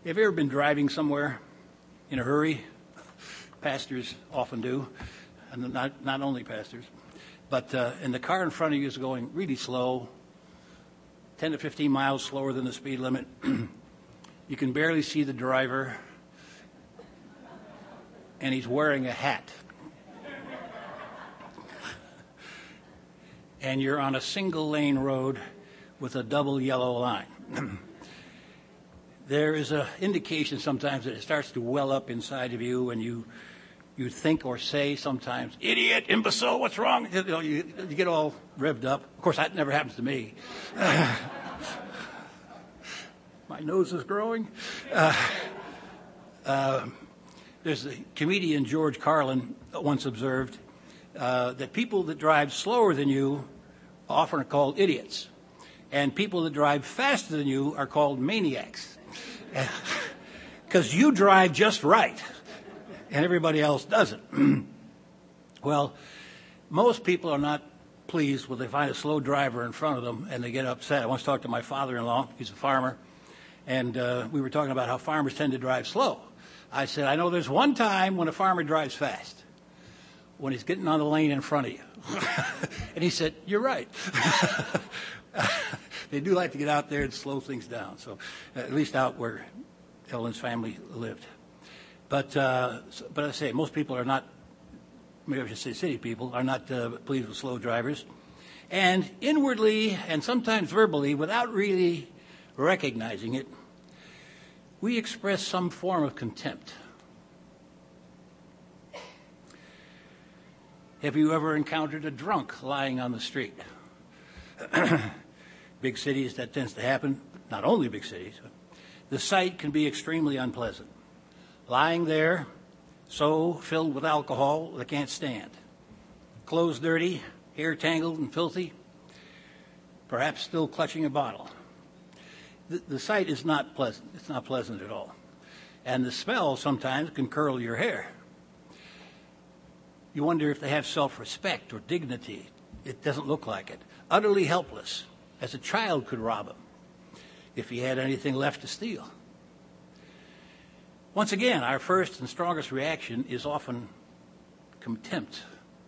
Have you ever been driving somewhere in a hurry? Pastors often do, and not only pastors. But and the car in front of you is going really slow, 10 to 15 miles slower than the speed limit. You can barely see the driver, and he's wearing a hat. And you're on a single lane road with a double yellow line. There is an indication sometimes that it starts to well up inside of you, and you think or say sometimes, "Idiot, imbecile, what's wrong?" You get all revved up. Of course, that never happens to me. My nose is growing. There's the comedian George Carlin once observed that people that drive slower than you often are called idiots, and people that drive faster than you are called maniacs, because you drive just right and everybody else doesn't. Well, most people are not pleased when they find a slow driver in front of them and they get upset. I once talked to my father-in-law. He's a farmer, and we were talking about how farmers tend to drive slow. I said, I know there's one time when a farmer drives fast, when he's getting on the lane in front of you. And he said, you're right. They do like to get out there and slow things down. So at least out where Ellen's family lived. But I say, most people are not, maybe I should say city people, are not pleased with slow drivers. And inwardly and sometimes verbally, without really recognizing it, we express some form of contempt. Have you ever encountered a drunk lying on the street? Big cities, that tends to happen. Not only big cities. The sight can be extremely unpleasant. Lying there, so filled with alcohol they can't stand. Clothes dirty, hair tangled and filthy, perhaps still clutching a bottle. The sight is not pleasant. It's not pleasant at all. And the smell sometimes can curl your hair. You wonder if they have self-respect or dignity. It doesn't look like it. Utterly helpless, as a child could rob him if he had anything left to steal. Once again, our first and strongest reaction is often contempt.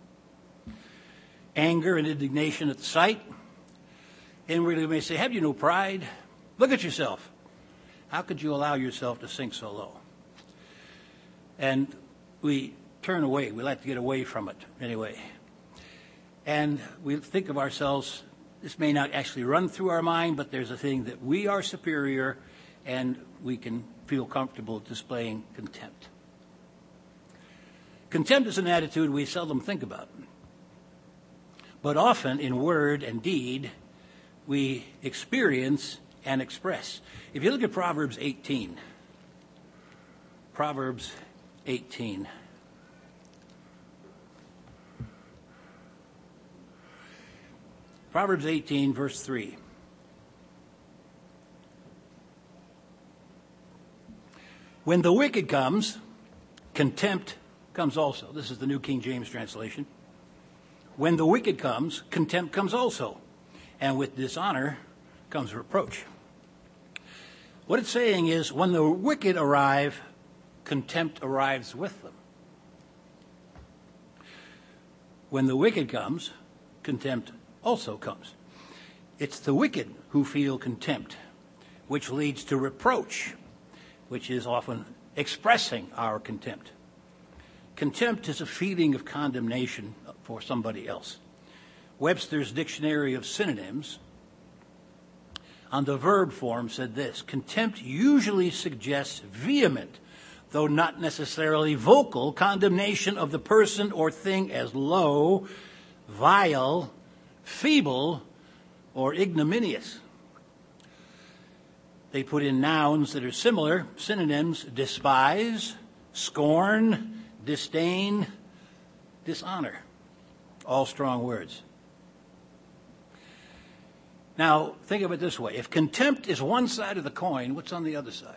Anger and indignation at the sight. Inwardly we may say, have you no pride? Look at yourself. How could you allow yourself to sink so low? And we turn away. We like to get away from it anyway. And we think of ourselves, this may not actually run through our mind, but there's a thing that we are superior and we can feel comfortable displaying contempt. Contempt is an attitude we seldom think about. But often in word and deed, we experience and express. If you look at Proverbs 18. Proverbs 18. Proverbs 18, verse 3. When the wicked comes, contempt comes also. This is the New King James translation. When the wicked comes, contempt comes also. And with dishonor comes reproach. What it's saying is, when the wicked arrive, contempt arrives with them. When the wicked comes, contempt also comes. It's the wicked who feel contempt, which leads to reproach, which is often expressing our contempt. Contempt is a feeling of condemnation for somebody else. Webster's Dictionary of Synonyms, on the verb form, said this: contempt usually suggests vehement, though not necessarily vocal, condemnation of the person or thing as low, vile, feeble, or ignominious. They put in nouns that are similar, synonyms: despise, scorn, disdain, dishonor. All strong words. Now, think of it this way. If contempt is one side of the coin, what's on the other side?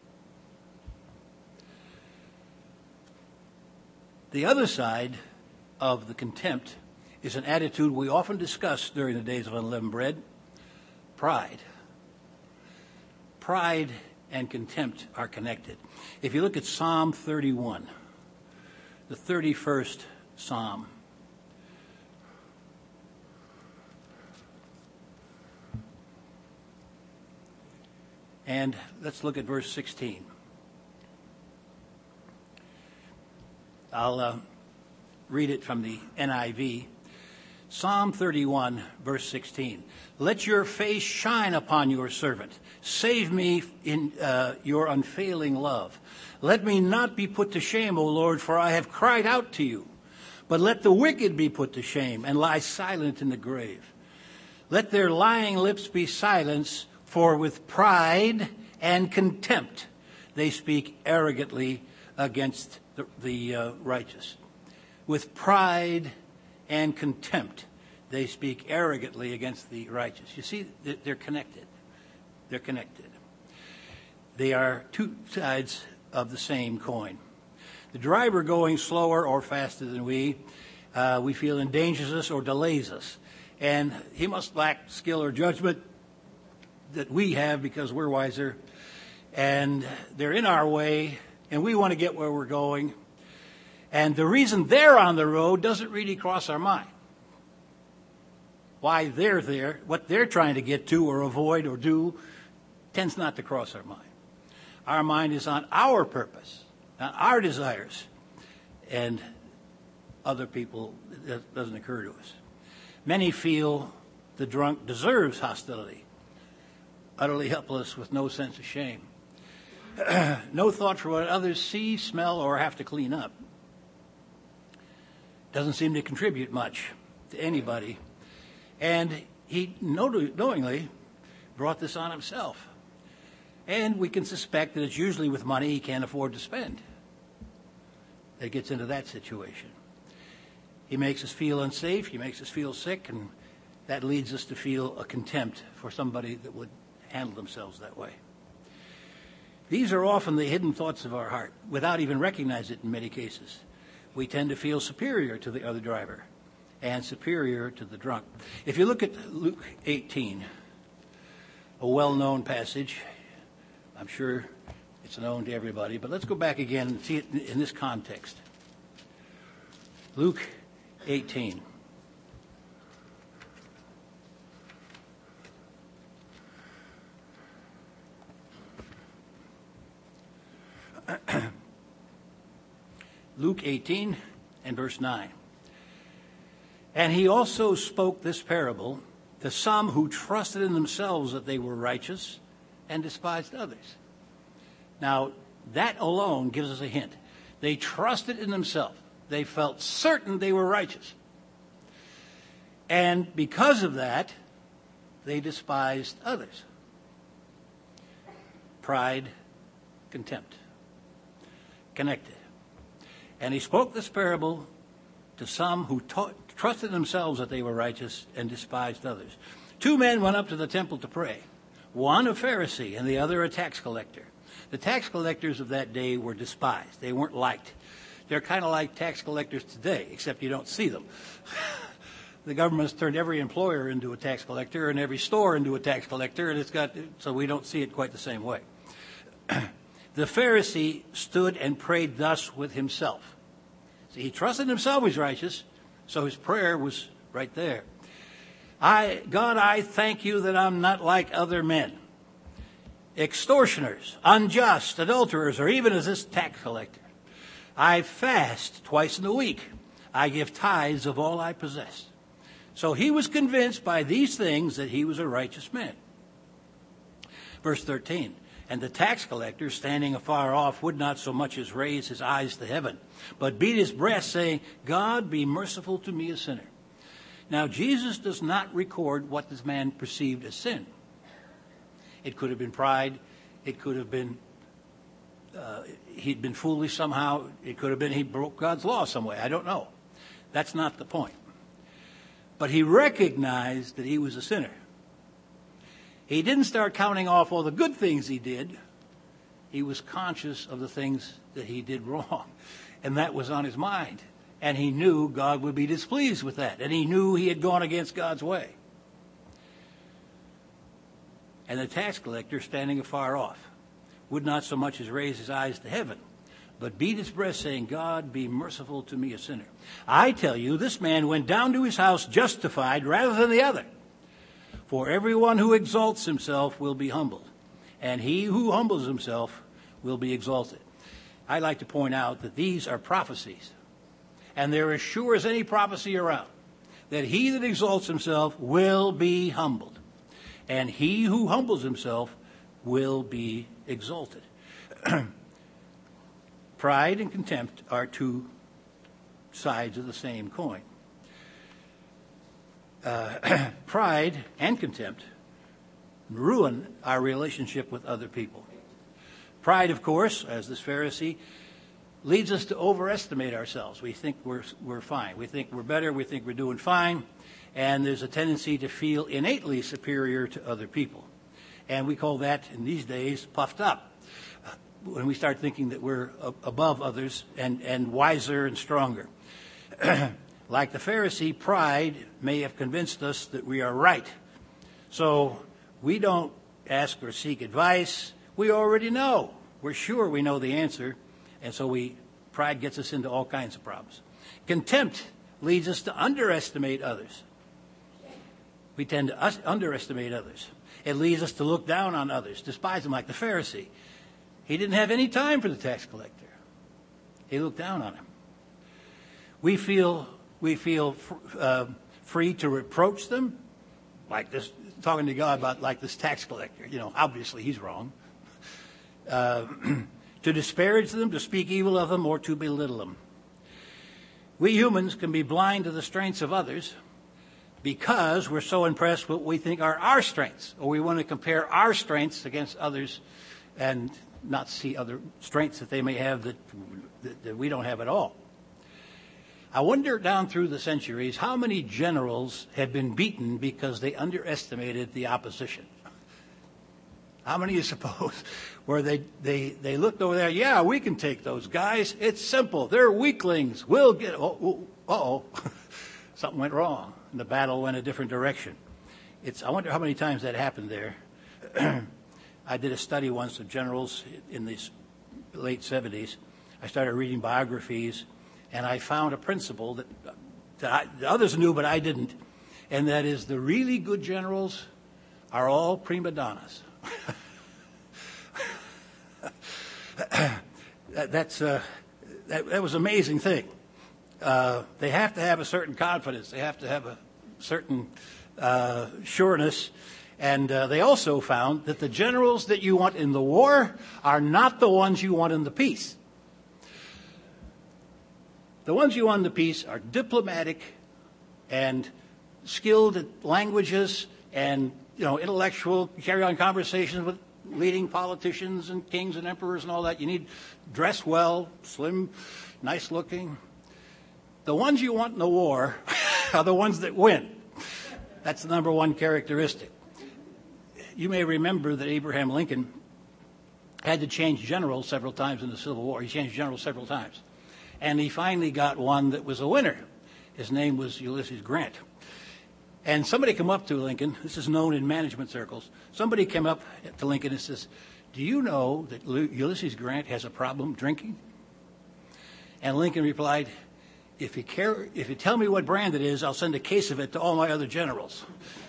The other side of the contempt is an attitude we often discuss during the days of unleavened bread: pride. Pride and contempt are connected. If you look at Psalm 31, the 31st Psalm, and let's look at verse 16. I'll read it from the NIV. Psalm 31, verse 16. Let your face shine upon your servant. Save me in your unfailing love. Let me not be put to shame, O Lord, for I have cried out to you. But let the wicked be put to shame and lie silent in the grave. Let their lying lips be silenced, for with pride and contempt they speak arrogantly against the righteous. With pride and contempt they speak arrogantly against the righteous. You see, they're connected. They're connected. They are two sides of the same coin. The driver going slower or faster than we feel endangers us or delays us. And he must lack skill or judgment that we have because we're wiser. And they're in our way, and we want to get where we're going. And the reason they're on the road doesn't really cross our mind. Why they're there, what they're trying to get to or avoid or do, tends not to cross our mind. Our mind is on our purpose, on our desires, and other people, that doesn't occur to us. Many feel the drunk deserves hostility, utterly helpless with no sense of shame. No thought for what others see, smell, or have to clean up. Doesn't seem to contribute much to anybody. And he knowingly brought this on himself. And we can suspect that it's usually with money he can't afford to spend that gets into that situation. He makes us feel unsafe, he makes us feel sick, and that leads us to feel a contempt for somebody that would handle themselves that way. These are often the hidden thoughts of our heart, without even recognizing it in many cases. We tend to feel superior to the other driver and superior to the drunk. If you look at Luke 18, a well-known passage, I'm sure it's known to everybody, but let's go back again and see it in this context. Luke 18. Luke 18 and verse 9. And he also spoke this parable to some who trusted in themselves that they were righteous and despised others. Now, that alone gives us a hint. They trusted in themselves. They felt certain they were righteous. And because of that, they despised others. Pride, contempt. Connected. And he spoke this parable to some who trusted themselves that they were righteous and despised others. Two men went up to the temple to pray. One a Pharisee and the other a tax collector. The tax collectors of that day were despised. They weren't liked. They're kind of like tax collectors today, except you don't see them. The government's turned every employer into a tax collector and every store into a tax collector, and so we don't see it quite the same way. The Pharisee stood and prayed thus with himself. See, he trusted himself was righteous, so his prayer was right there. God, I thank you that I'm not like other men, extortioners, unjust, adulterers, or even as this tax collector. I fast twice in the week. I give tithes of all I possess. So he was convinced by these things that he was a righteous man. Verse 13. And the tax collector, standing afar off, would not so much as raise his eyes to heaven, but beat his breast, saying, God, be merciful to me, a sinner. Now, Jesus does not record what this man perceived as sin. It could have been pride. It could have been he'd been foolish somehow. It could have been he broke God's law some way. I don't know. That's not the point. But he recognized that he was a sinner. He didn't start counting off all the good things he did. He was conscious of the things that he did wrong. And that was on his mind. And he knew God would be displeased with that. And he knew he had gone against God's way. And the tax collector, standing afar off, would not so much as raise his eyes to heaven, but beat his breast, saying, God, be merciful to me, a sinner. I tell you, this man went down to his house justified rather than the other. For everyone who exalts himself will be humbled, and he who humbles himself will be exalted. I'd like to point out that these are prophecies, and they're as sure as any prophecy around, that he that exalts himself will be humbled, and he who humbles himself will be exalted. Pride and contempt are two sides of the same coin. Pride and contempt ruin our relationship with other people. Pride, of course, as this Pharisee, leads us to overestimate ourselves. We think we're fine. We think we're better. We think we're doing fine. And there's a tendency to feel innately superior to other people. And we call that, in these days, puffed up. When we start thinking that we're above others and wiser and stronger. Like the Pharisee, pride may have convinced us that we are right. So we don't ask or seek advice. We already know. We're sure we know the answer. And so pride gets us into all kinds of problems. Contempt leads us to underestimate others. We tend to underestimate others. It leads us to look down on others, despise them, like the Pharisee. He didn't have any time for the tax collector. He looked down on him. We feel free to reproach them, like this, talking to God about like this tax collector. Obviously he's wrong. To disparage them, to speak evil of them, or to belittle them. We humans can be blind to the strengths of others because we're so impressed with what we think are our strengths, or we want to compare our strengths against others and not see other strengths that they may have that we don't have at all. I wonder down through the centuries how many generals have been beaten because they underestimated the opposition. How many you suppose where they looked over there, yeah, we can take those guys. It's simple. They're weaklings. We'll get, something went wrong. And the battle went a different direction. I wonder how many times that happened there. I did a study once of generals in the late 70s. I started reading biographies, and I found a principle that others knew, but I didn't. And that is the really good generals are all prima donnas. That was an amazing thing. They have to have a certain confidence. They have to have a certain sureness. And they also found that the generals that you want in the war are not the ones you want in the peace. The ones you want in the peace are diplomatic and skilled at languages and, intellectual, carry on conversations with leading politicians and kings and emperors and all that. You need dress well, slim, nice looking. The ones you want in the war are the ones that win. That's the number one characteristic. You may remember that Abraham Lincoln had to change generals several times in the Civil War. He changed generals several times. And he finally got one that was a winner. His name was Ulysses Grant. And somebody came up to Lincoln. This is known in management circles. Somebody came up to Lincoln and says, do you know that Ulysses Grant has a problem drinking? And Lincoln replied, if you tell me what brand it is, I'll send a case of it to all my other generals.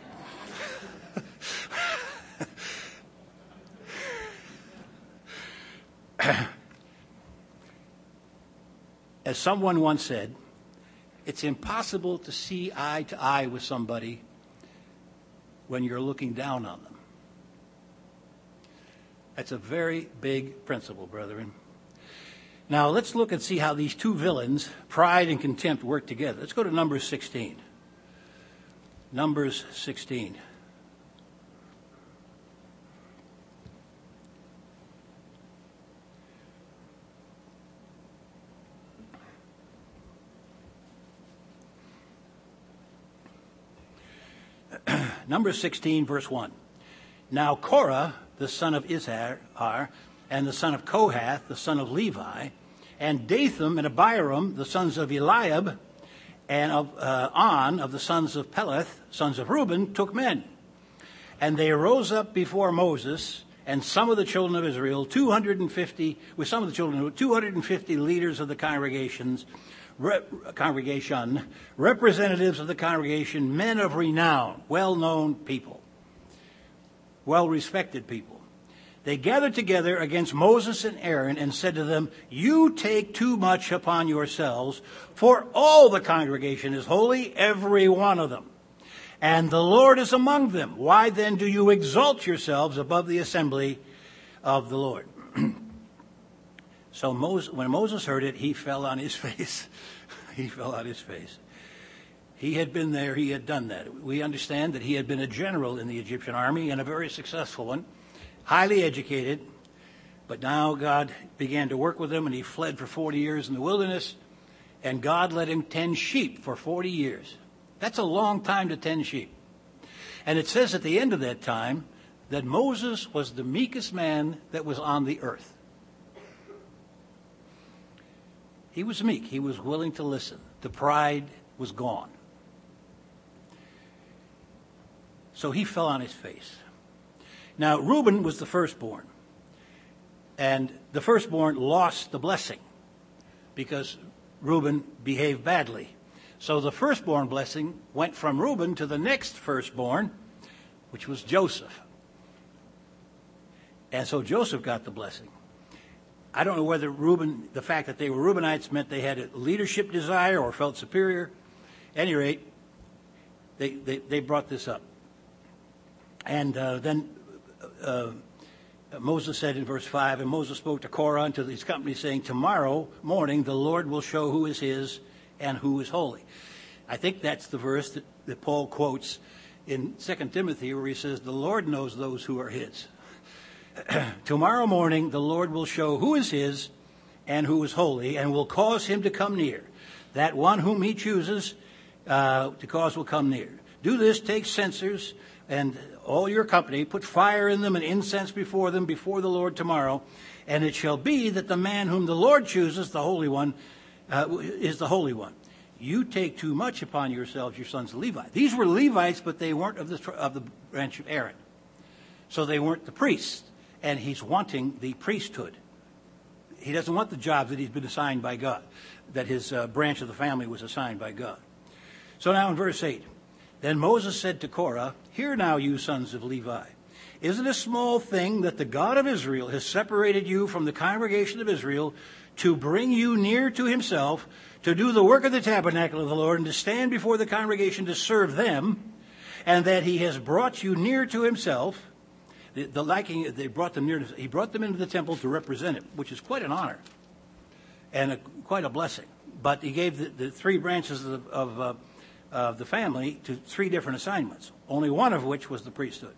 As someone once said, it's impossible to see eye to eye with somebody when you're looking down on them. That's a very big principle, brethren. Now, let's look and see how these two villains, pride and contempt, work together. Let's go to Numbers 16. Numbers 16. Numbers 16, verse 1. Now Korah, the son of Izhar, and the son of Kohath, the son of Levi, and Dathan and Abiram, the sons of Eliab, and of On, of the sons of Peleth, sons of Reuben, took men. And they rose up before Moses and some of the children of Israel, 250 leaders of the congregation, representatives of the congregation, men of renown, well-known people, well-respected people. They gathered together against Moses and Aaron and said to them, "You take too much upon yourselves, for all the congregation is holy, every one of them. And the Lord is among them. Why then do you exalt yourselves above the assembly of the Lord?" So when Moses heard it, he fell on his face. He fell on his face. He had been there. He had done that. We understand that he had been a general in the Egyptian army, and a very successful one, highly educated. But now God began to work with him, and he fled for 40 years in the wilderness, and God let him tend sheep for 40 years. That's a long time to tend sheep. And it says at the end of that time that Moses was the meekest man that was on the earth. He was meek. He was willing to listen. The pride was gone. So he fell on his face. Now, Reuben was the firstborn. And the firstborn lost the blessing because Reuben behaved badly. So the firstborn blessing went from Reuben to the next firstborn, which was Joseph. And so Joseph got the blessing. I don't know whether the fact that they were Reubenites meant they had a leadership desire or felt superior. At any rate, they brought this up. And then Moses said in verse 5, "And Moses spoke to Korah and to his company, saying, Tomorrow morning the Lord will show who is his and who is holy." I think that's the verse that Paul quotes in 2 Timothy where he says, "The Lord knows those who are his." Tomorrow morning the Lord will show who is his and who is holy, and will cause him to come near. That one whom he chooses to cause will come near. Do this, take censers and all your company, put fire in them and incense before them before the Lord tomorrow. And it shall be that the man whom the Lord chooses, the Holy One, is the Holy One. You take too much upon yourselves, your sons of Levi." These were Levites, but they weren't of the branch of Aaron. So they weren't the priests. And he's wanting the priesthood. He doesn't want the job that he's been assigned by God, that his branch of the family was assigned by God. So now in verse 8, "Then Moses said to Korah, Hear now, you sons of Levi. Is it a small thing that the God of Israel has separated you from the congregation of Israel to bring you near to himself, to do the work of the tabernacle of the Lord, and to stand before the congregation to serve them, and that he has brought you near to himself?" He brought them into the temple to represent him, which is quite an honor and quite a blessing. But he gave the three branches of the family to three different assignments, only one of which was the priesthood.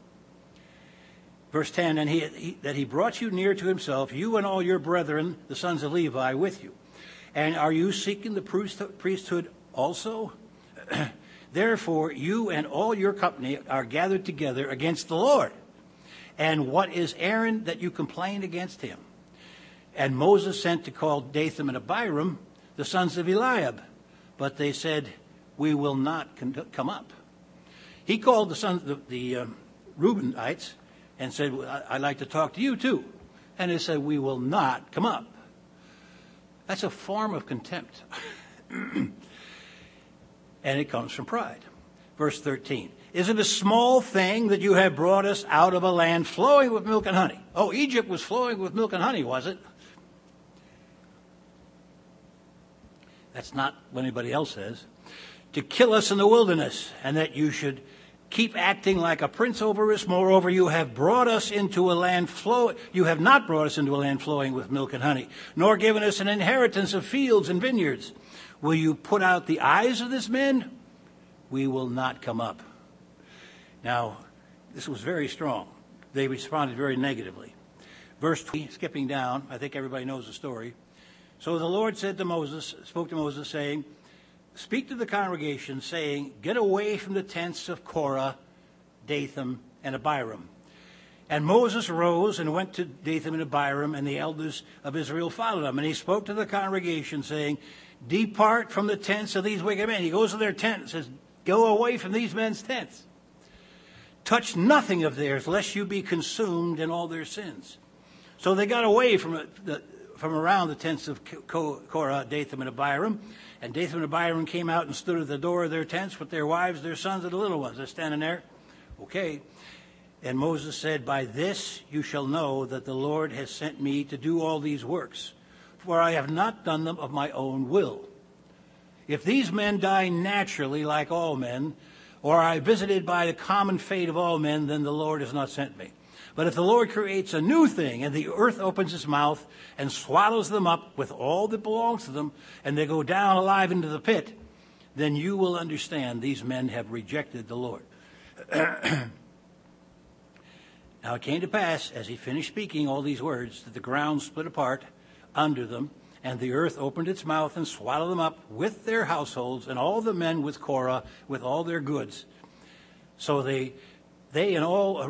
Verse 10, "And that he brought you near to himself, you and all your brethren, the sons of Levi, with you. And are you seeking the priesthood also? Therefore, you and all your company are gathered together against the Lord. And what is Aaron that you complain against him?" And Moses sent to call Dathan and Abiram, the sons of Eliab. But they said, "We will not come up." He called the Reubenites and said, "I'd like to talk to you too." And they said, "We will not come up." That's a form of contempt. And it comes from pride. Verse 13. "Is it a small thing that you have brought us out of a land flowing with milk and honey?" Oh, Egypt was flowing with milk and honey, was it? That's not what anybody else says. "To kill us in the wilderness, and that you should keep acting like a prince over us. Moreover, you have not brought us into a land flowing with milk and honey, nor given us an inheritance of fields and vineyards. Will you put out the eyes of this man? We will not come up." Now, this was very strong. They responded very negatively. Verse 20, skipping down, I think everybody knows the story. "So the Lord spoke to Moses, saying, Speak to the congregation, saying, Get away from the tents of Korah, Dathan, and Abiram. And Moses rose and went to Dathan and Abiram, and the elders of Israel followed him. And he spoke to the congregation, saying, Depart from the tents of these wicked men." He goes to their tent and says, "Go away from these men's tents. touch nothing of theirs, lest you be consumed in all their sins. So they got away from around the tents of Korah, Dathan, and Abiram. And Dathan and Abiram came out and stood at the door of their tents with their wives, their sons, and the little ones. They're standing there. Okay. And Moses said, by this you shall know that the Lord has sent me to do all these works, for I have not done them of my own will. If these men die naturally like all men, or are visited by the common fate of all men, then the Lord has not sent me. But if the Lord creates a new thing, and the earth opens its mouth and swallows them up with all that belongs to them, and they go down alive into the pit, then you will understand these men have rejected the Lord. Now it came to pass, as he finished speaking all these words, that the ground split apart under them, and the earth opened its mouth and swallowed them up with their households, and all the men with Korah with all their goods. So they and all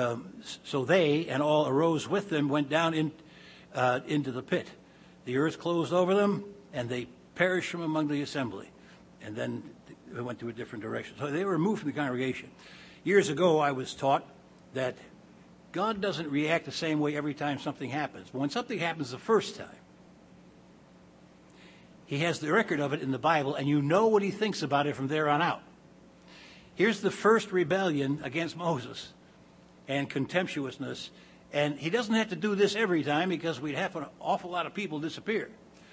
arose with them, went down into the pit. The earth closed over them, and they perished from among the assembly. And then they went to a different direction. So they were removed from the congregation. Years ago, I was taught that God doesn't react the same way every time something happens. But when something happens the first time, he has the record of it in the Bible, and you know what he thinks about it from there on out. Here's the first rebellion against Moses and contemptuousness. And he doesn't have to do this every time because we'd have an awful lot of people disappear.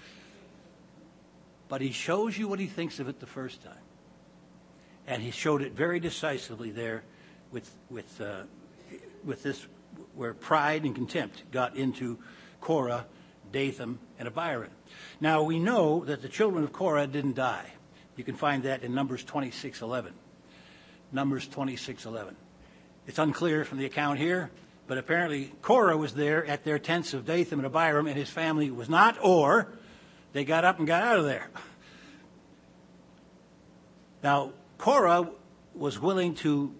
But he shows you what he thinks of it the first time. And he showed it very decisively there with this, where pride and contempt got into Korah, Dathan, and Abiram. Now we know that the children of Korah didn't die. You can find that in Numbers 26:11. Numbers 26:11. It's unclear from the account here, but apparently Korah was there at their tents of Dathan and Abiram, and his family was not, or they got up and got out of there. Now Korah was willing to,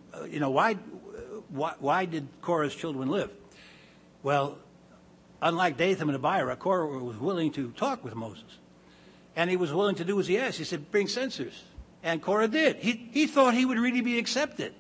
why did Korah's children live? Well, unlike Dathan and Abiram, Korah was willing to talk with Moses. And he was willing to do as he asked. He said, bring censers. And Korah did. He thought he would really be accepted.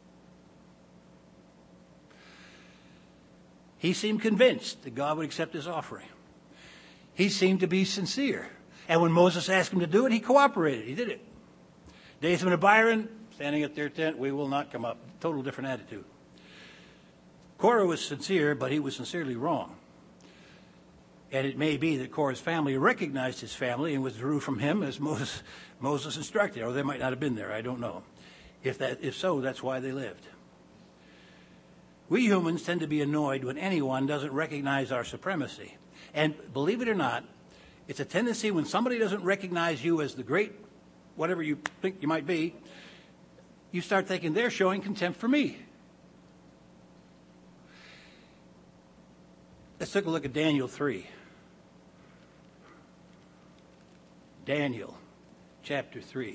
He seemed convinced that God would accept his offering. He seemed to be sincere. And when Moses asked him to do it, he cooperated. He did it. Dathan and Abiram, standing at their tent, we will not come up. Total different attitude. Korah was sincere, but he was sincerely wrong. And it may be that Korah's family recognized his family and withdrew from him as Moses instructed, or they might not have been there. I don't know. If so, that's why they lived. We humans tend to be annoyed when anyone doesn't recognize our supremacy. And believe it or not, it's a tendency when somebody doesn't recognize you as the great, whatever you think you might be, you start thinking they're showing contempt for me. Let's take a look at Daniel 3. Daniel chapter 3.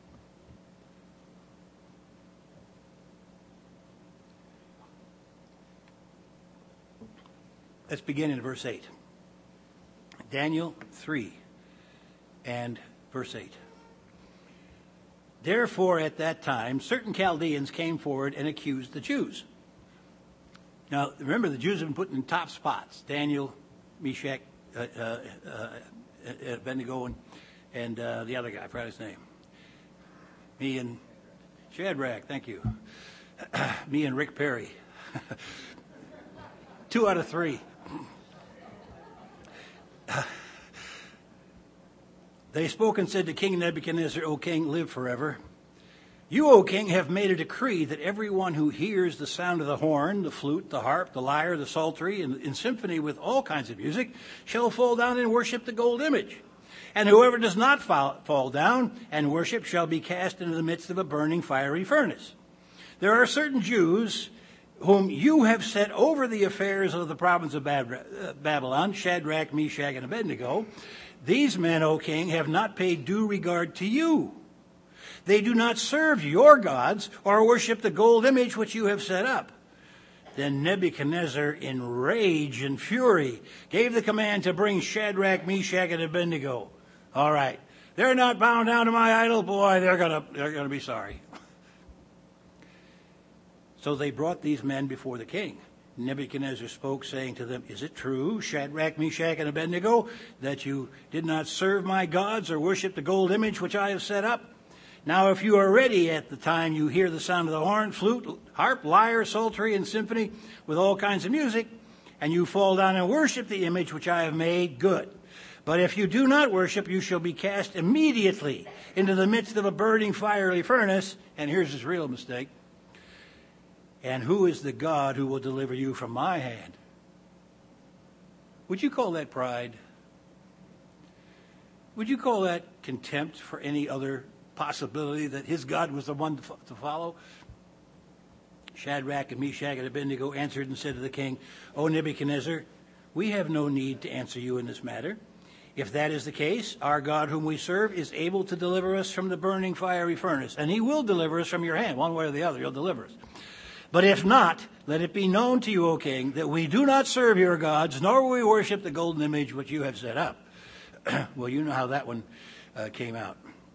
Let's begin in verse 8. Daniel 3 and verse 8. Therefore, at that time, certain Chaldeans came forward and accused the Jews. Now, remember, the Jews have been put in top spots. Daniel, Meshach, Abednego, and the other guy, I forgot his name. Me and Shadrach, thank you. Me and Rick Perry. 2 out of 3. They spoke and said to King Nebuchadnezzar, O king, live forever. You, O king, have made a decree that everyone who hears the sound of the horn, the flute, the harp, the lyre, the psaltery, and in symphony with all kinds of music, shall fall down and worship the gold image. And whoever does not fall down and worship shall be cast into the midst of a burning fiery furnace. There are certain Jews whom you have set over the affairs of the province of Babylon, Shadrach, Meshach, and Abednego. These men, O king, have not paid due regard to you. They do not serve your gods or worship the gold image which you have set up. Then Nebuchadnezzar, in rage and fury, gave the command to bring Shadrach, Meshach, and Abednego. All right, they're not bound down to my idol, boy. They're gonna be sorry. So they brought these men before the king. Nebuchadnezzar spoke, saying to them, "Is it true, Shadrach, Meshach, and Abednego, that you did not serve my gods or worship the gold image which I have set up? Now if you are ready at the time you hear the sound of the horn, flute, harp, lyre, psaltery, and symphony with all kinds of music, and you fall down and worship the image which I have made, good. But if you do not worship, you shall be cast immediately into the midst of a burning fiery furnace." And here's his real mistake. "And who is the God who will deliver you from my hand?" Would you call that pride? Would you call that contempt for any other possibility that his God was the one to follow? Shadrach and Meshach and Abednego answered and said to the king, "O Nebuchadnezzar, we have no need to answer you in this matter. If that is the case, our God whom we serve is able to deliver us from the burning fiery furnace, and he will deliver us from your hand. One way or the other, he'll deliver us. But if not, let it be known to you, O king, that we do not serve your gods, nor will we worship the golden image which you have set up." Well, you know how that one came out.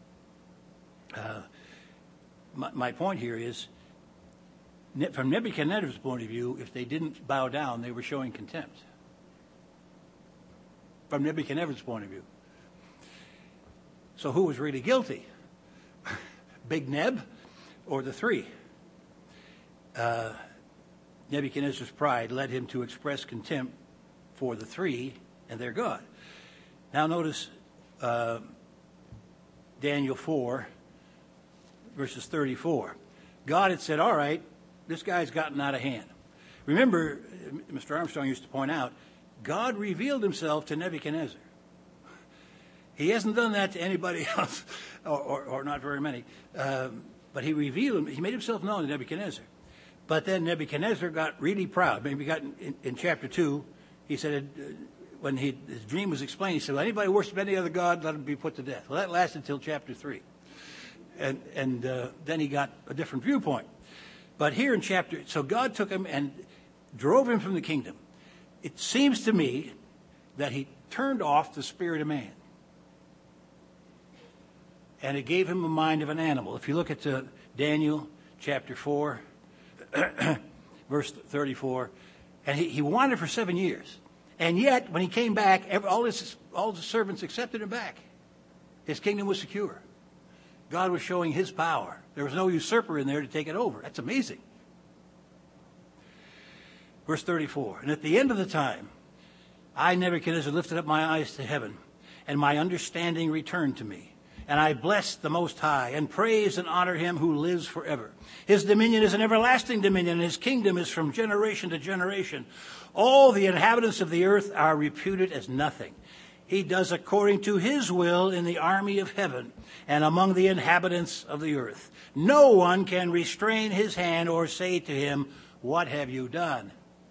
My point here is, from Nebuchadnezzar's point of view, if they didn't bow down, they were showing contempt. From Nebuchadnezzar's point of view. So who was really guilty? Big Neb or the three? Nebuchadnezzar's pride led him to express contempt for the three and their God. Now notice Daniel 4, verses 34. God had said, all right, this guy's gotten out of hand. Remember, Mr. Armstrong used to point out, God revealed himself to Nebuchadnezzar. He hasn't done that to anybody else, or not very many. But he revealed him. He made himself known to Nebuchadnezzar. But then Nebuchadnezzar got really proud. Maybe got in chapter 2, he said, when his dream was explained, he said, well, anybody worship any other God, let him be put to death. Well, that lasted until chapter 3. And then he got a different viewpoint. But here in so God took him and drove him from the kingdom. It seems to me that he turned off the spirit of man. And it gave him a mind of an animal. If you look at Daniel chapter 4, verse 34, and he wandered for 7 years. And yet, when he came back, all the servants accepted him back. His kingdom was secure. God was showing his power. There was no usurper in there to take it over. That's amazing. Verse 34, and at the end of the time, I, Nebuchadnezzar, lifted up my eyes to heaven, and my understanding returned to me. And I blessed the Most High, and praise and honor him who lives forever. His dominion is an everlasting dominion, and his kingdom is from generation to generation. All the inhabitants of the earth are reputed as nothing. He does according to his will in the army of heaven and among the inhabitants of the earth. No one can restrain his hand or say to him, what have you done?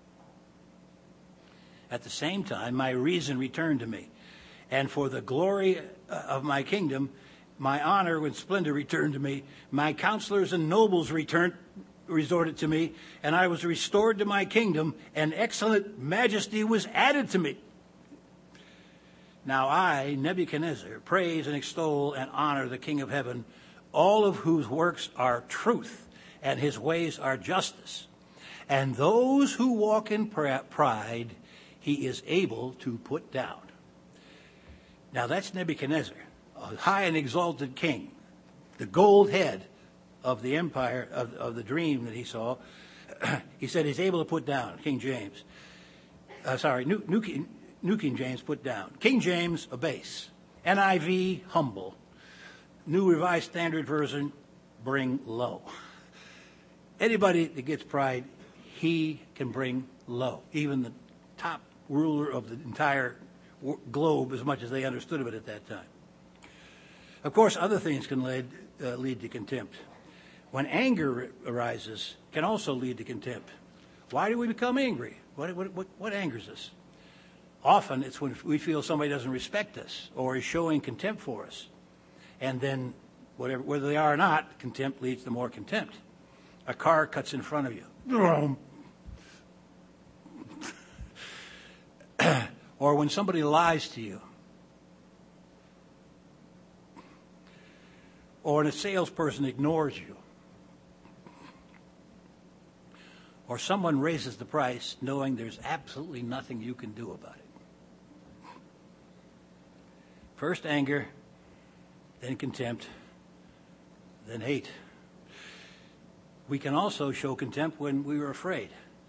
At the same time, my reason returned to me. And for the glory of my kingdom, my honor and splendor returned to me. My counselors and nobles resorted to me, and I was restored to my kingdom, and excellent majesty was added to me. Now I, Nebuchadnezzar, praise and extol and honor the King of heaven, all of whose works are truth, and his ways are justice. And those who walk in pride, he is able to put down. Now that's Nebuchadnezzar, a high and exalted king, the gold head of the empire, of the dream that he saw. He said he's able to put down, King James. New King James, put down. King James, abase. NIV, humble. New Revised Standard Version, bring low. Anybody that gets pride, he can bring low. Even the top ruler of the entire globe, as much as they understood of it at that time. Of course, other things can lead to contempt. When anger arises, can also lead to contempt. Why do we become angry? What angers us? Often it's when we feel somebody doesn't respect us or is showing contempt for us. And then, whether they are or not, contempt leads to more contempt. A car cuts in front of you. Or when somebody lies to you. Or when a salesperson ignores you. or someone raises the price knowing there's absolutely nothing you can do about it. First anger, then contempt, then hate. We can also show contempt when we were afraid.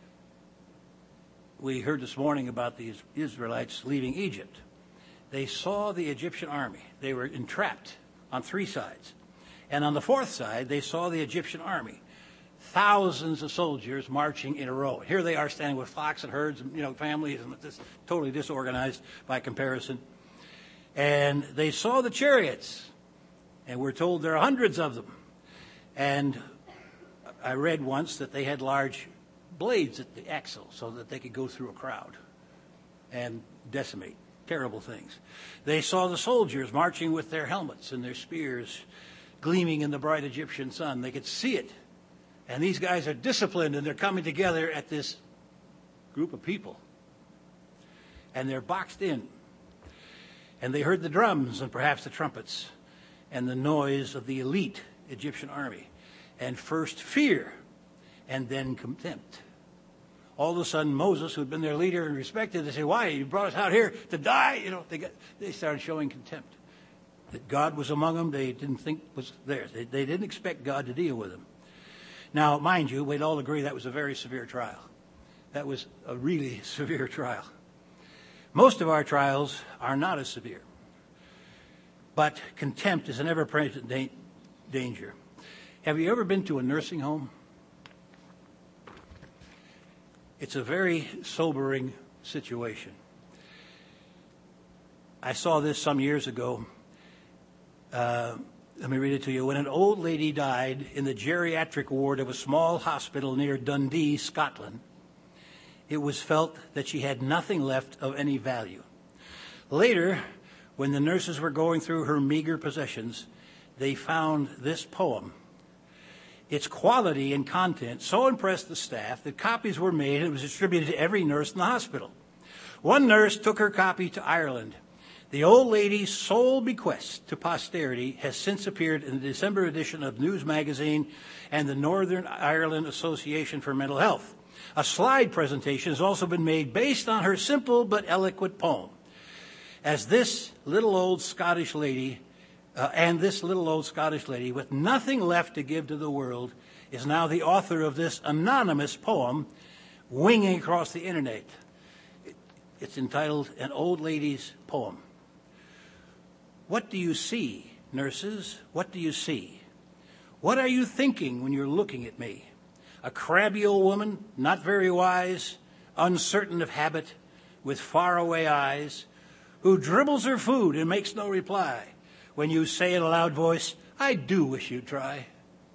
We heard this morning about the Israelites leaving Egypt. They saw the Egyptian army. They were entrapped on three sides. And on the fourth side, they saw the Egyptian army. Thousands of soldiers marching in a row. Here they are standing with flocks and herds and families, and just totally disorganized by comparison. And they saw the chariots, and we're told there are hundreds of them. And I read once that they had large blades at the axle so that they could go through a crowd and decimate. Terrible things. They saw the soldiers marching with their helmets and their spears gleaming in the bright Egyptian sun. They could see it. And these guys are disciplined, and they're coming together at this group of people. And they're boxed in. And they heard the drums and perhaps the trumpets and the noise of the elite Egyptian army. And first fear, and then contempt. All of a sudden, Moses, who had been their leader and respected, they say, "Why? You brought us out here to die?" They started showing contempt. That God was among them, they didn't think was theirs. They didn't expect God to deal with them. Now, mind you, we'd all agree that was a very severe trial. That was a really severe trial. Most of our trials are not as severe. But contempt is an ever-present danger. Have you ever been to a nursing home? It's a very sobering situation. I saw this some years ago. Let me read it to you. When an old lady died in the geriatric ward of a small hospital near Dundee, Scotland, it was felt that she had nothing left of any value. Later, when the nurses were going through her meager possessions, they found this poem. Its quality and content so impressed the staff that copies were made and it was distributed to every nurse in the hospital. One nurse took her copy to Ireland. The old lady's sole bequest to posterity has since appeared in the December edition of News Magazine and the Northern Ireland Association for Mental Health. A slide presentation has also been made based on her simple but eloquent poem. As this little old Scottish lady with nothing left to give to the world is now the author of this anonymous poem winging across the internet. It's entitled An Old Lady's Poem. What do you see, nurses? What do you see? What are you thinking when you're looking at me? A crabby old woman, not very wise, uncertain of habit, with faraway eyes, who dribbles her food and makes no reply when you say in a loud voice, "I do wish you'd try."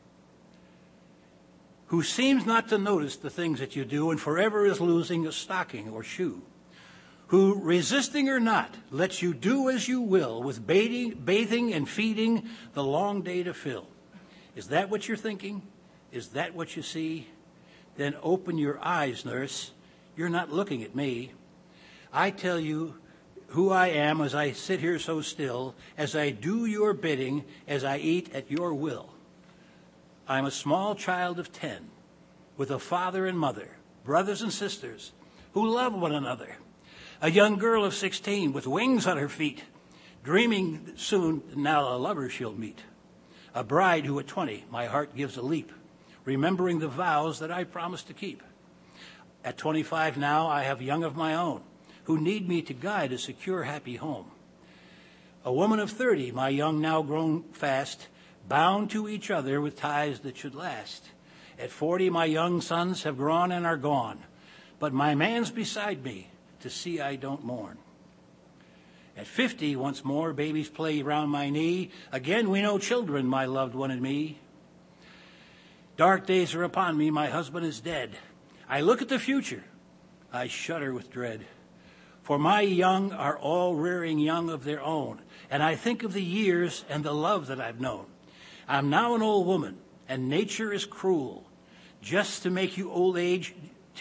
Who seems not to notice the things that you do and forever is losing a stocking or shoe. Who, resisting or not, lets you do as you will with bathing and feeding the long day to fill. Is that what you're thinking? Is that what you see? Then open your eyes, nurse. You're not looking at me. I tell you who I am as I sit here so still, as I do your bidding, as I eat at your will. I'm a small child of 10, with a father and mother, brothers and sisters, who love one another. A young girl of 16 with wings on her feet, dreaming soon now a lover she'll meet. A bride who at 20 my heart gives a leap, remembering the vows that I promised to keep. At 25 now I have young of my own, who need me to guide a secure, happy home. A woman of 30, my young now grown fast, bound to each other with ties that should last. At 40 my young sons have grown and are gone, but my man's beside me, to see I don't mourn. At 50, once more, babies play round my knee. Again, we know children, my loved one and me. Dark days are upon me, my husband is dead. I look at the future, I shudder with dread. For my young are all rearing young of their own, and I think of the years and the love that I've known. I'm now an old woman, and nature is cruel, just to make you old age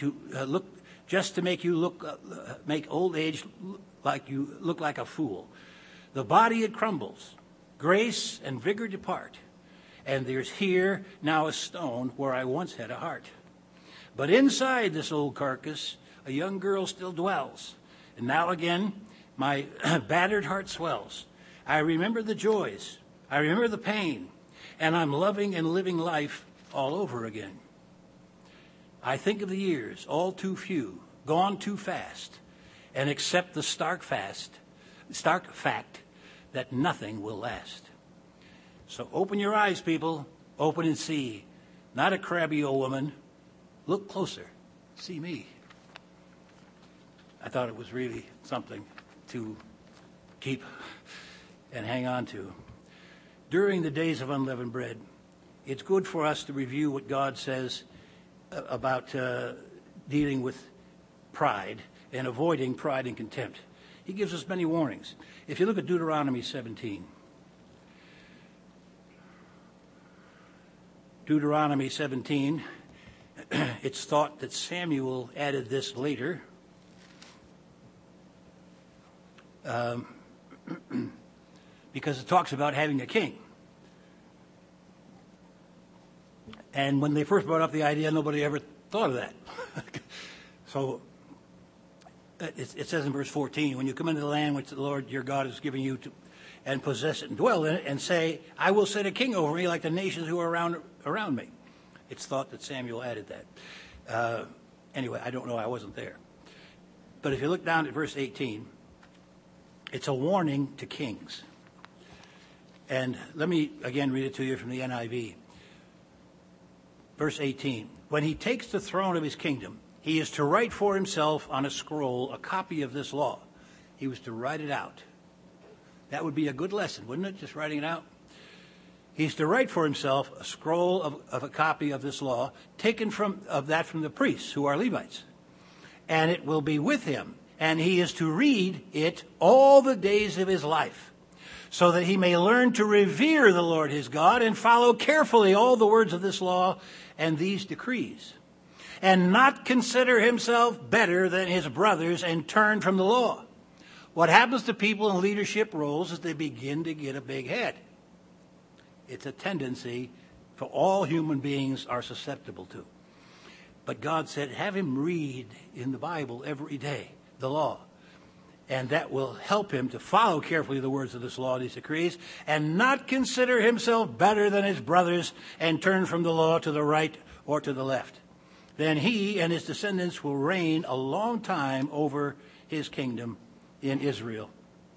make old age look like a fool. The body it crumbles, grace and vigor depart, and there's here now a stone where I once had a heart. But inside this old carcass, a young girl still dwells. And now again, my battered heart swells. I remember the joys. I remember the pain. And I'm loving and living life all over again. I think of the years, all too few, gone too fast, and accept the stark fact that nothing will last. So open your eyes, people. Open and see. Not a crabby old woman. Look closer. See me. I thought it was really something to keep and hang on to. During the days of unleavened bread, it's good for us to review what God says about dealing with pride and avoiding pride and contempt. He gives us many warnings. If you look at Deuteronomy 17. Deuteronomy 17, it's thought that Samuel added this later. Because it talks about having a king. And when they first brought up the idea, nobody ever thought of that. So it says in verse 14, when you come into the land which the Lord your God is giving you to, and possess it and dwell in it, and say, I will set a king over me like the nations who are around me. It's thought that Samuel added that. Anyway, I don't know. I wasn't there. But if you look down at verse 18, it's a warning to kings. And let me again read it to you from the NIV. Verse 18. When he takes the throne of his kingdom, he is to write for himself on a scroll a copy of this law. He was to write it out. That would be a good lesson, wouldn't it? Just writing it out. He's to write for himself a scroll of a copy of this law, taken from the priests, who are Levites. And it will be with him. And he is to read it all the days of his life, so that he may learn to revere the Lord his God and follow carefully all the words of this law and these decrees, and not consider himself better than his brothers and turn from the law. What happens to people in leadership roles is they begin to get a big head. It's a tendency for all human beings are susceptible to. But God said, have him read in the Bible every day the law. And that will help him to follow carefully the words of this law and these decrees, and not consider himself better than his brothers and turn from the law to the right or to the left. Then he and his descendants will reign a long time over his kingdom in Israel.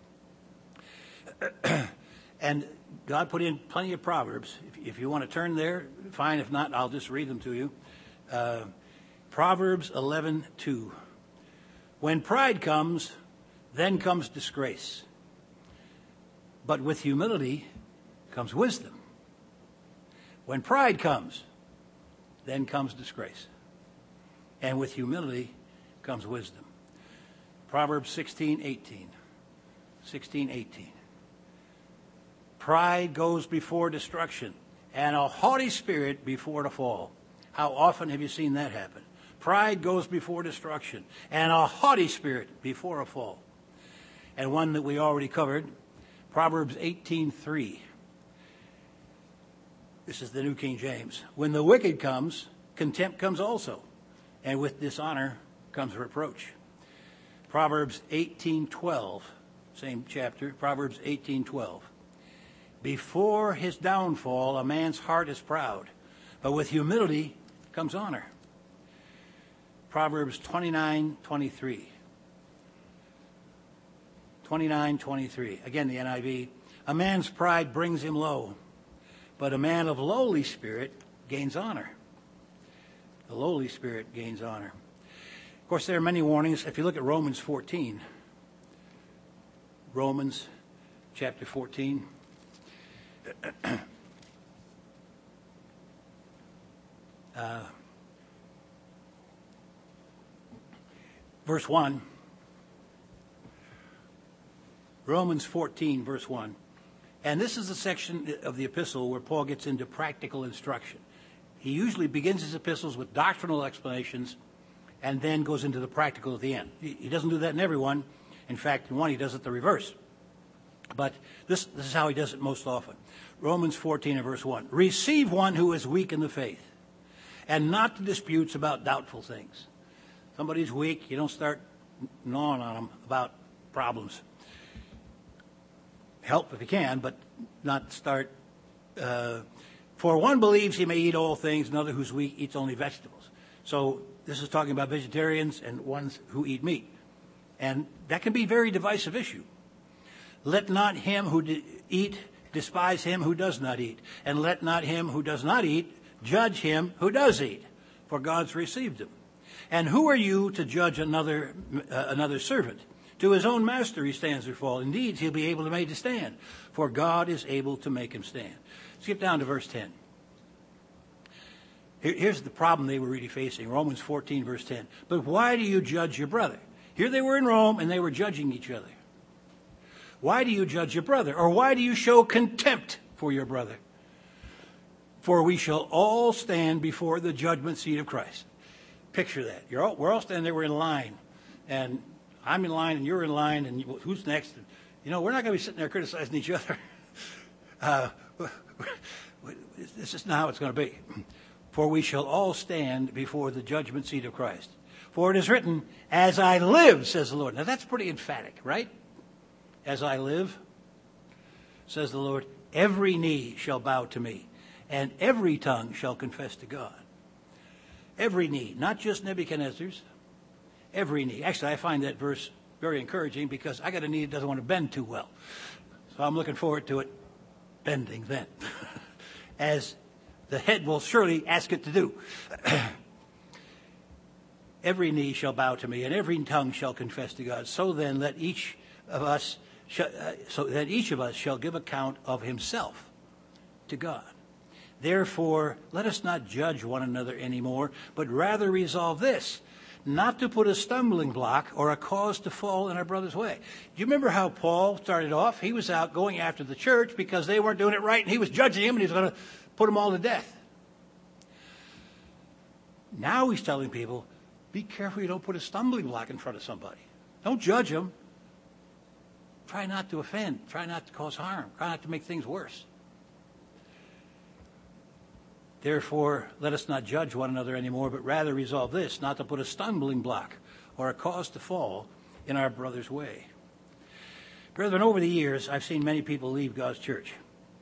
And God put in plenty of Proverbs. If you want to turn there, fine. If not, I'll just read them to you. Proverbs 11:2. When pride comes, then comes disgrace. But with humility comes wisdom. When pride comes, then comes disgrace. And with humility comes wisdom. Proverbs 16:18. 16:18. Pride goes before destruction, and a haughty spirit before the fall. How often have you seen that happen? Pride goes before destruction, and a haughty spirit before a fall. And one that we already covered, Proverbs 18:3. This is the New King James. When the wicked comes, contempt comes also, and with dishonor comes reproach. Proverbs 18:12, same chapter, Proverbs 18:12. Before his downfall, a man's heart is proud, but with humility comes honor. Proverbs 29:23. 29:23. Again, the NIV. A man's pride brings him low, but a man of lowly spirit gains honor. The lowly spirit gains honor. Of course, there are many warnings. If you look at Romans 14, Romans chapter 14. Verse 1. Romans 14, verse 1. And this is the section of the epistle where Paul gets into practical instruction. He usually begins his epistles with doctrinal explanations and then goes into the practical at the end. He doesn't do that in every one. In fact, in one he does it the reverse. But this is how he does it most often. Romans 14 and verse 1. Receive one who is weak in the faith, and not to disputes about doubtful things. Somebody's weak, you don't start gnawing on them about problems. Help if you can, but not start. For one believes he may eat all things, another who's weak eats only vegetables. So this is talking about vegetarians and ones who eat meat. And that can be a very divisive issue. Let not him who eat despise him who does not eat. And let not him who does not eat judge him who does eat, for God's received him. And who are you to judge another servant? To his own master he stands or falls. Indeed, he'll be able to make to stand, for God is able to make him stand. Skip down to verse 10. Here's the problem they were really facing. Romans 14, verse 10. But why do you judge your brother? Here they were in Rome, and they were judging each other. Why do you judge your brother? Or why do you show contempt for your brother? For we shall all stand before the judgment seat of Christ. Picture that. We're all standing there, we're in line. And I'm in line, and you're in line, and who's next? We're not going to be sitting there criticizing each other. This is not how it's going to be. For we shall all stand before the judgment seat of Christ. For it is written, as I live, says the Lord. Now that's pretty emphatic, right? As I live, says the Lord, every knee shall bow to me, and every tongue shall confess to God. Every knee, not just Nebuchadnezzar's, every knee. Actually, I find that verse very encouraging because I got a knee that doesn't want to bend too well. So I'm looking forward to it bending then, as the head will surely ask it to do. Every knee shall bow to me, and every tongue shall confess to God. So then, let each of us shall give account of himself to God. Therefore, let us not judge one another anymore, but rather resolve this, not to put a stumbling block or a cause to fall in our brother's way. Do you remember how Paul started off? He was out going after the church because they weren't doing it right, and he was judging them, and he was going to put them all to death. Now he's telling people, be careful you don't put a stumbling block in front of somebody. Don't judge them. Try not to offend. Try not to cause harm. Try not to make things worse. Therefore, let us not judge one another anymore, but rather resolve this, not to put a stumbling block or a cause to fall in our brother's way. Brethren, over the years, I've seen many people leave God's church.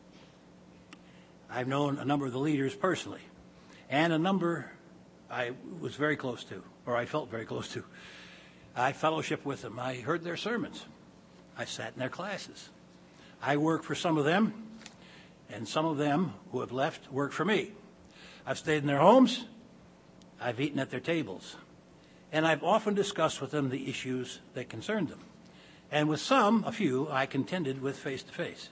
I've known a number of the leaders personally, and a number I was very close to, or I felt very close to. I fellowshiped with them. I heard their sermons. I sat in their classes. I worked for some of them, and some of them who have left work for me. I've stayed in their homes. I've eaten at their tables. And I've often discussed with them the issues that concerned them. And with some, a few, I contended with face to face.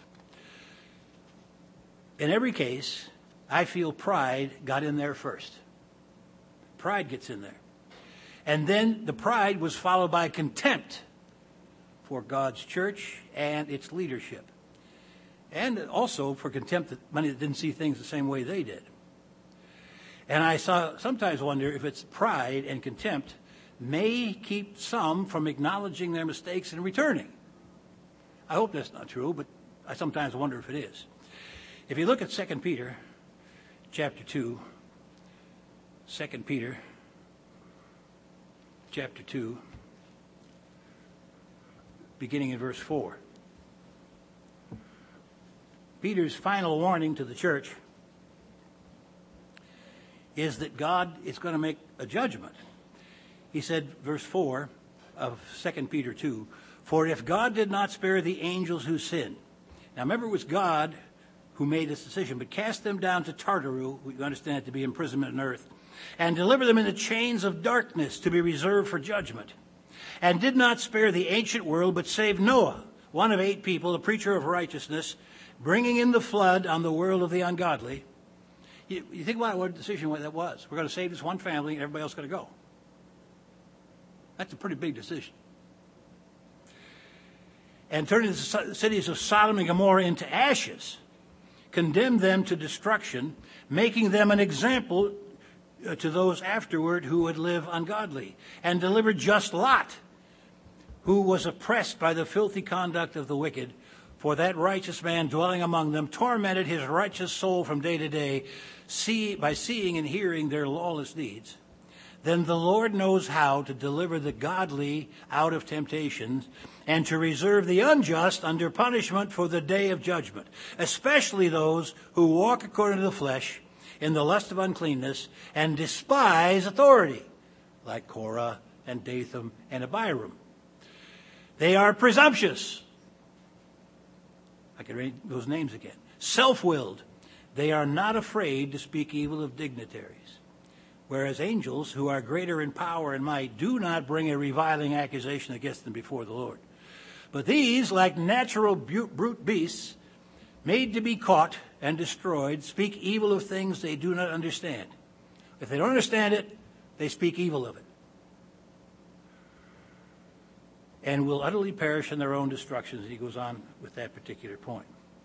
In every case, I feel pride got in there first. Pride gets in there. And then the pride was followed by contempt for God's church and its leadership. And also for contempt that many that didn't see things the same way they did. And I sometimes wonder if it's pride and contempt may keep some from acknowledging their mistakes and returning. I hope that's not true, but I sometimes wonder if it is. If you look at 2 Peter chapter 2, 2 Peter chapter 2, beginning in verse 4. Peter's final warning to the church is that God is going to make a judgment. He said, verse 4 of 2 Peter 2, for if God did not spare the angels who sinned. Now remember, it was God who made this decision, but cast them down to Tartarus, we understand it to be imprisonment on earth, and deliver them in the chains of darkness to be reserved for judgment. And did not spare the ancient world, but saved Noah, one of 8 people, a preacher of righteousness, bringing in the flood on the world of the ungodly. You think about what a decision that was. We're going to save this one family, and everybody else is going to go. That's a pretty big decision. And turning the cities of Sodom and Gomorrah into ashes, condemned them to destruction, making them an example to those afterward who would live ungodly, and delivered just Lot, who was oppressed by the filthy conduct of the wicked, For that righteous man dwelling among them tormented his righteous soul from day to day, by seeing and hearing their lawless deeds. Then the Lord knows how to deliver the godly out of temptations, and to reserve the unjust under punishment for the day of judgment, especially those who walk according to the flesh, in the lust of uncleanness, and despise authority, like Korah and Dathan and Abiram. They are presumptuous. I can read those names again. Self-willed. They are not afraid to speak evil of dignitaries. Whereas angels, who are greater in power and might, do not bring a reviling accusation against them before the Lord. But these, like natural brute beasts, made to be caught and destroyed, speak evil of things they do not understand. If they don't understand it, they speak evil of it. And will utterly perish in their own destructions. And he goes on with that particular point.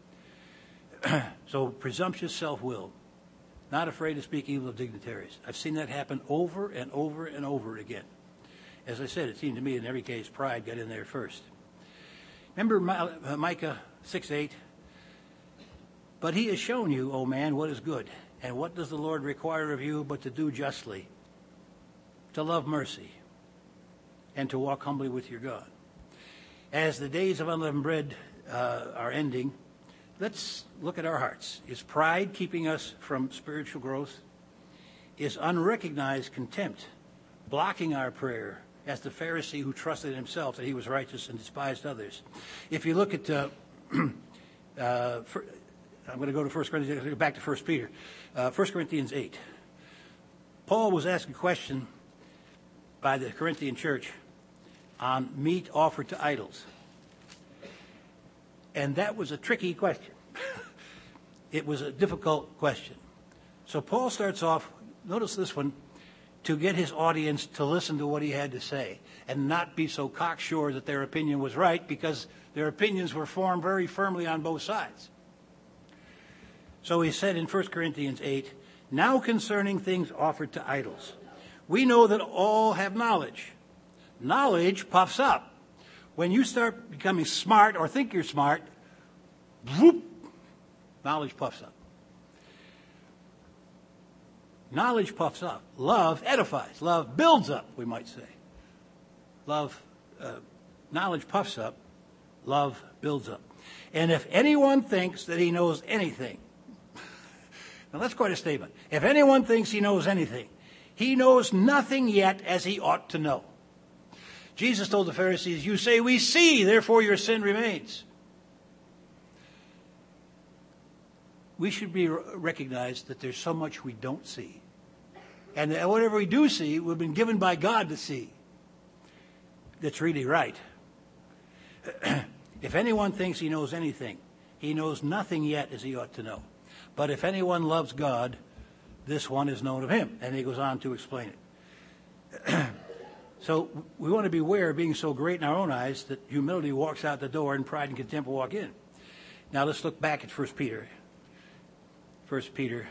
So, presumptuous self-will. Not afraid to speak evil of dignitaries. I've seen that happen over and over and over again. As I said, it seemed to me in every case pride got in there first. Remember Micah 6:8? But he has shown you, O man, what is good. And what does the Lord require of you but to do justly, to love mercy, and to walk humbly with your God? As the days of unleavened bread are ending, let's look at our hearts. Is pride keeping us from spiritual growth? Is unrecognized contempt blocking our prayer, as the Pharisee who trusted in himself that he was righteous and despised others? If you look at, I'm going to go to 1 Corinthians, back to 1 Peter, 1 Corinthians 8. Paul was asked a question by the Corinthian church on meat offered to idols. And that was a tricky question. It was a difficult question. So Paul starts off, notice this one, to get his audience to listen to what he had to say and not be so cocksure that their opinion was right, because their opinions were formed very firmly on both sides. So he said in 1 Corinthians 8, now concerning things offered to idols, we know that all have knowledge. Knowledge puffs up. When you start becoming smart or think you're smart, whoop, knowledge puffs up. Knowledge puffs up. Love edifies. Love builds up, we might say. Knowledge puffs up. Love builds up. And if anyone thinks that he knows anything, now that's quite a statement. If anyone thinks he knows anything, he knows nothing yet as he ought to know. Jesus told the Pharisees, you say we see, therefore your sin remains. We should be recognized that there's so much we don't see. And that whatever we do see, we've been given by God to see. That's really right. If anyone thinks he knows anything, he knows nothing yet as he ought to know. But if anyone loves God, this one is known of him. And he goes on to explain it. So we want to beware of being so great in our own eyes that humility walks out the door and pride and contempt will walk in. Now let's look back at 1 Peter. 1 Peter.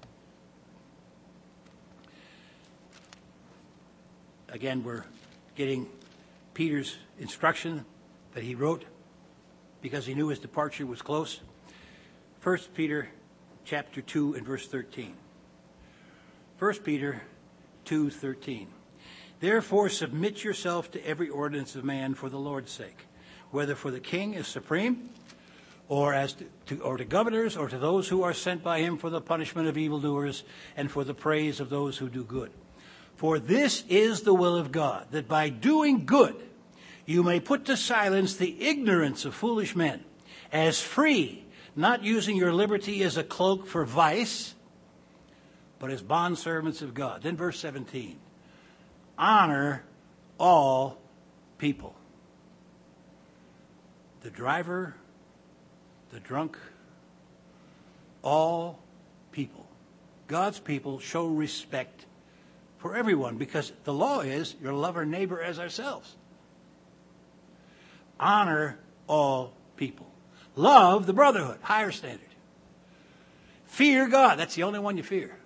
Again, we're getting Peter's instruction that he wrote because he knew his departure was close. 1 Peter chapter 2 and verse 13. 1 Peter 2:13. Therefore submit yourself to every ordinance of man for the Lord's sake, whether for the king is supreme, or to governors, or to those who are sent by him for the punishment of evildoers and for the praise of those who do good. For this is the will of God, that by doing good you may put to silence the ignorance of foolish men, as free, not using your liberty as a cloak for vice, but as bondservants of God. Then verse 17. Honor all people. The driver, the drunk, all people. God's people show respect for everyone, because the law is you'll love our neighbor as ourselves. Honor all people. Love the brotherhood, higher standard. Fear God, that's the only one you fear.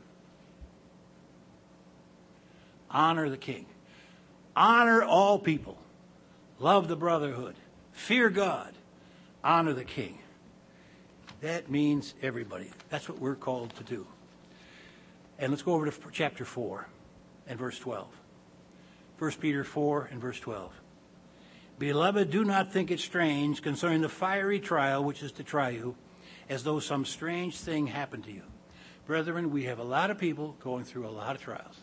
Honor the king. Honor all people. Love the brotherhood. Fear God. honor the king. That means everybody. That's what we're called to do. And let's go over to chapter 4 and verse 12. 1 Peter 4 and verse 12. Beloved, do not think it strange concerning the fiery trial which is to try you, as though some strange thing happened to you. Brethren, we have a lot of people going through a lot of trials.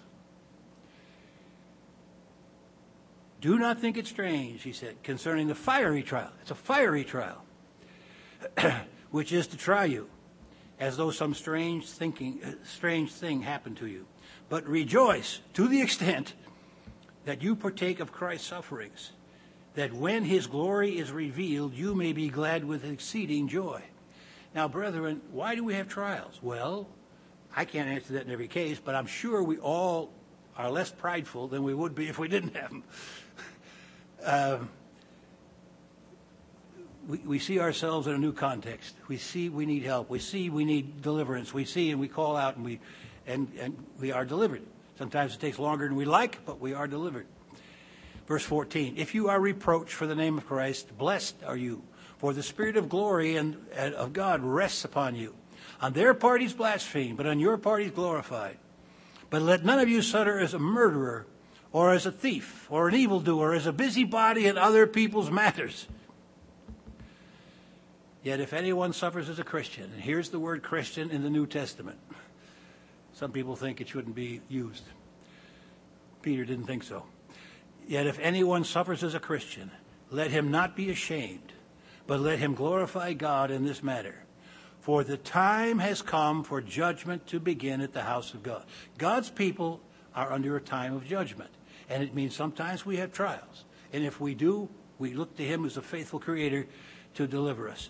Do not think it strange, he said, concerning the fiery trial. It's a fiery trial, which is to try you, as though some strange thing happened to you. But rejoice to the extent that you partake of Christ's sufferings, that when his glory is revealed, you may be glad with exceeding joy. Now, brethren, why do we have trials? Well, I can't answer that in every case, but I'm sure we all are less prideful than we would be if we didn't have them. We see ourselves in a new context. We see we need help. We see we need deliverance. We see and we call out and we are delivered. Sometimes it takes longer than we like, but we are delivered. Verse 14, if you are reproached for the name of Christ, blessed are you, for the Spirit of glory and of God rests upon you. On their part he's blasphemed, but on your part he's glorified. But let none of you suffer as a murderer, or as a thief, or an evildoer, as a busybody in other people's matters. Yet if anyone suffers as a Christian, and here's the word Christian in the New Testament. Some people think it shouldn't be used. Peter didn't think so. Yet if anyone suffers as a Christian, let him not be ashamed, but let him glorify God in this matter. For the time has come for judgment to begin at the house of God. God's people are under a time of judgment. And it means sometimes we have trials. And if we do, we look to him as a faithful creator to deliver us.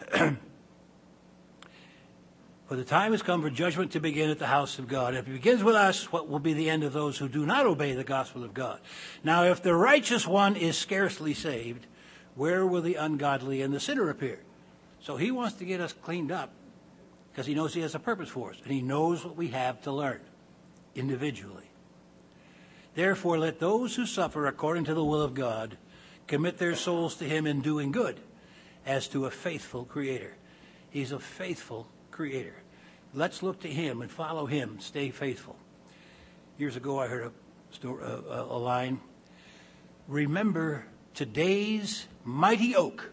For the time has come for judgment to begin at the house of God. If it begins with us, what will be the end of those who do not obey the gospel of God? Now, if the righteous one is scarcely saved, where will the ungodly and the sinner appear? So he wants to get us cleaned up because he knows he has a purpose for us. And he knows what we have to learn individually. Therefore, let those who suffer according to the will of God commit their souls to him in doing good, as to a faithful creator. He's a faithful creator. Let's look to him and follow him. Stay faithful. Years ago, I heard a line. Remember, today's mighty oak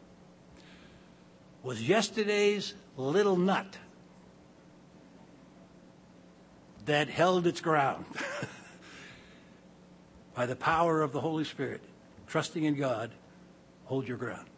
was yesterday's little nut that held its ground. By the power of the Holy Spirit, trusting in God, hold your ground.